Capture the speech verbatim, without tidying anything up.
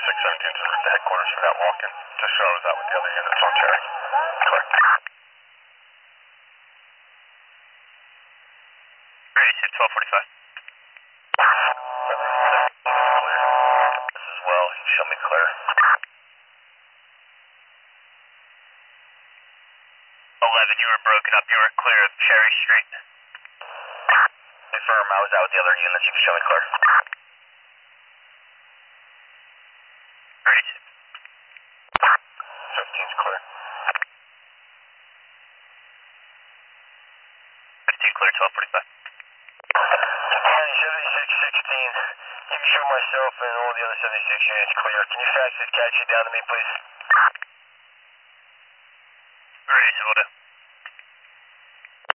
six seventeen to the headquarters for that walk-in. Just so I was out with the other units on Cherry. Clear. thirty-six, twelve forty-five. This as well, show me clear. eleven, you were broken up. You were clear of Cherry Street. Confirm, I was out with the other units. You can show me clear. thirty-six. fifteen's clear. fifteen clear, twelve forty-five. County seventy-six sixteen. You can show myself and all the other seventy-six units clear. Can you fax this cat sheet down to me, please? Alright, so we'll do.